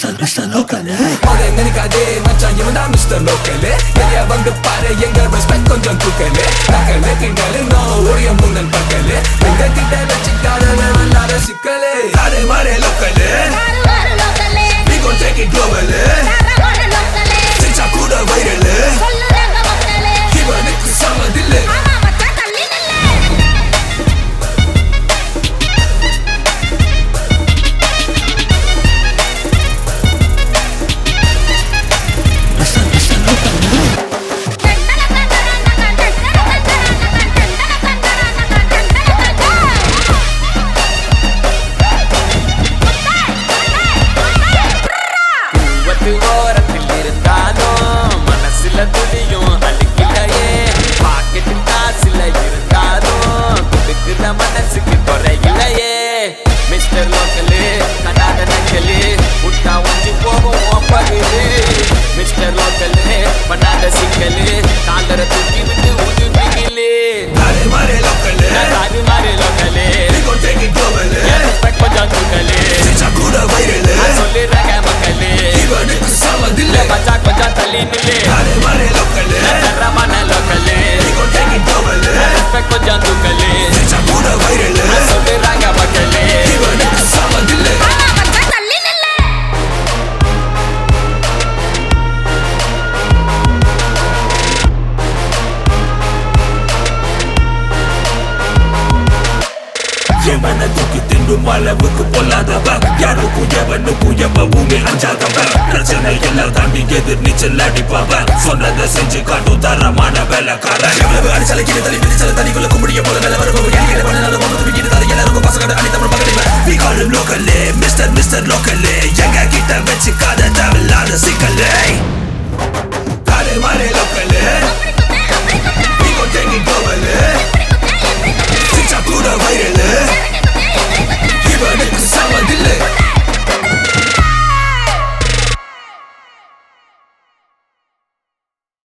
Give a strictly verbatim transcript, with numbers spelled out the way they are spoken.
mister local அதை நினைக்காதே மச்சான் இவன் தான் மிஸ்டர் லோக்கல் எதையா வந்து பாரு எங்க ரெஸ்பெக்ட் கொஞ்சம் தூக்கல் நக்கல் கிண்டல் நோ ஒழிய முன்னன் பக்கல் எங்க கிட்ட வச்சுக்காத வல்லாத சிக்கல் அதே மாதிரி local we gon take it global சிச்சா கூட வைரல் இவனுக்கு சமதில்லை ஓரத்தில் இருந்தாலும் மனசுல துளியும் அழுக்கிலையே பாக்கெட்டு காசுல இருந்தாலும் கொடுக்குற மனசுக்கு குறையிலையே மிஸ்டர் லோக்கலு கடாத நக்கலு விட்டா ஒஞ்சி போகும் பகுது மிஸ்டர் லோக்கலு பண்ணாத சிக்கலு காலர தூக்கி விட்டு உதுப்பிக்கலு அதே மாதிரி லோக்கல் அது மாதிரி local we gon take it global respect கொஞ்சம் தூக்கலு சிச்சா கூட வைரல் சொல்லிடுறாங்க மக்களு இவனுக்கு சமதில்லை மச்சா கொஞ்சம் தள்ளி நில்லு அதே மாதிரி லோக்கல் தரமான local we gon take it global respect கொஞ்சம் தூக்கலு சிச்சா கூட வைரல் சொல்லிடுறாங்க மக்களு இவனுக்கு சமதில்லை எவனை தூக்கி தின்னும் அளவுக்கு பொல்லாதவன் யாருக்கும் எவனுக்கும் எவ்வளவுமே அஞ்சாதவன் பிரச்சனை எல்லாம் தாண்டி எதிர் நீச்சல் அடிப்பவன் சொன்னதை செஞ்சு காட்டும் தரமான வேலைக்காரன் எவ்வளவு அடிச்சாலும் கீழே தள்ளி பிடிச்சால தனிக்குள்ள கும்பிடிய போல வேலை வருபவன் எளிய பண்ணாலும் வந்து விக்கிட்டு தர எல்லாருக்கும் பசங்க அடித்தவன் பக்கத்தில் we call him locally mister mister local எங்க கிட்ட வச்சுக்காத தேவையில்லாத சிக்க